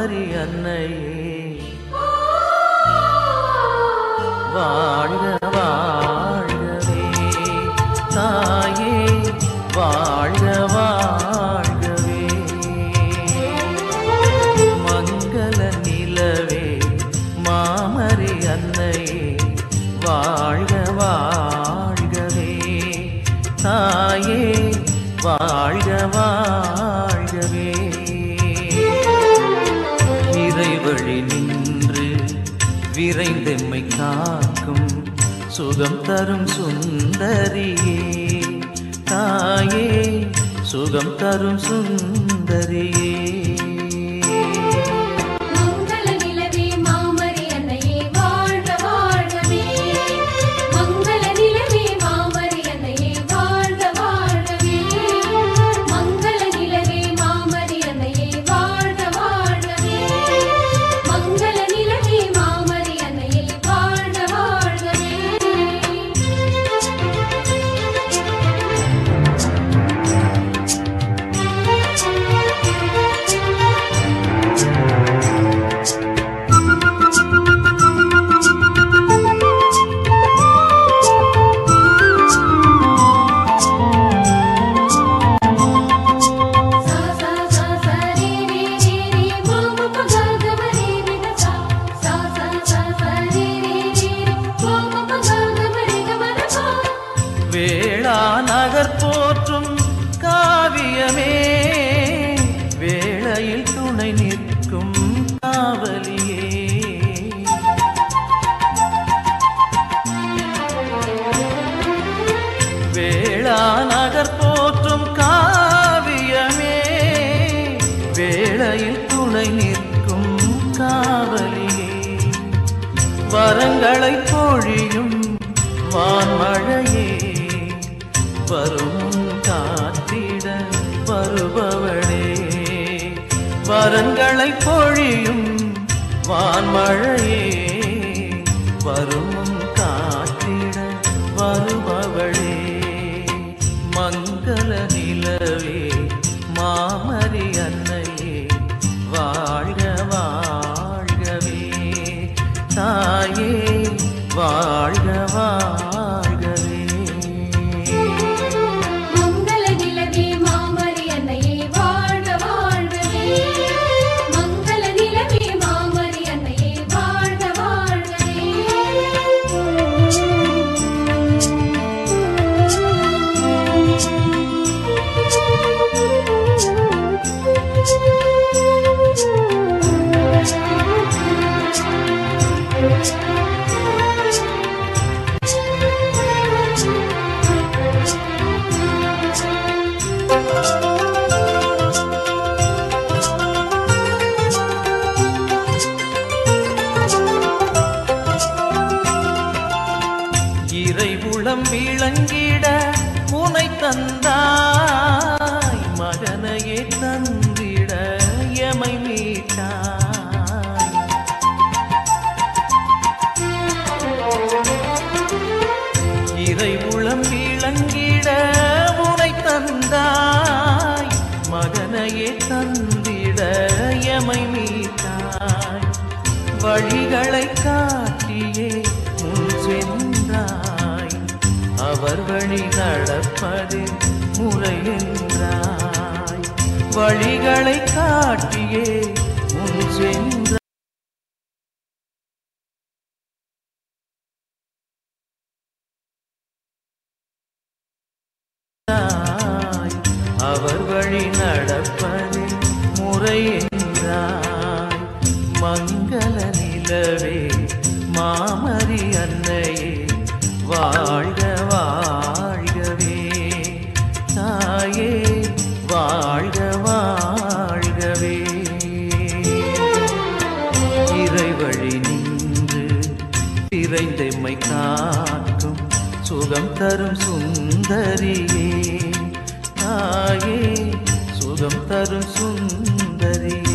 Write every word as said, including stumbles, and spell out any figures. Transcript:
மாமரி அன்னையே வாழ்க வாழ்கவே தாயே வாழ்க வாழ்கவே மங்கள நிலவே மாமரி அன்னையே வாழ்க வாழ்கவே தாயே வாழ்க வாழ்கவே இறைவழி நின்று விரைந்தெம்மை காக்கும் சுகம் தரும் சுந்தரியே தாயே சுகம் தரும் சுந்தரியே நகர் போற்றும் காவியமே வேளையில் துணை நிற்கும் காவலியே வேளா நகர் போற்றும் காவியமே வேளையில் துணை நிற்கும் காவலியே வரங்களை பொழியும் வான்மழையே வரும் காத்திட வருபவளே வரங்களை பொழியும் வான்மழையே வரும் காத்திட வருபவளே மங்கள நிலவே மாமரி அன்னையே வாழ்க வாழ்கவே தாயே வாழ்க வாழ்கவே இறைவுளம் விளங்கிட முனை தந்தாய் மகனையே தந்திட எமை மீட்டாய் இறைவுளம் விளங்கிட முனை தந்தாய் மகனையே தந்திட எமை மீட்டாய் வழிகளை காட்டியே முன் சென்றாய் அவர் வழி நடப்பது முறை என்றாய் வழிகளை காட்டியே முன் சென்றாய் அவர் வழி நடப்பது முறை என்றாய் மங்கள நிலவே மாமரி அன்னையே வாழ்க வாழ்கவே தாயே வாழ்க வாழ்கவே இறைவழி நின்று விரைந்தெம்மை காக்கும் சுகம் தரும் சுந்தரியே தாயே சுகம் தரும் சுந்தரியே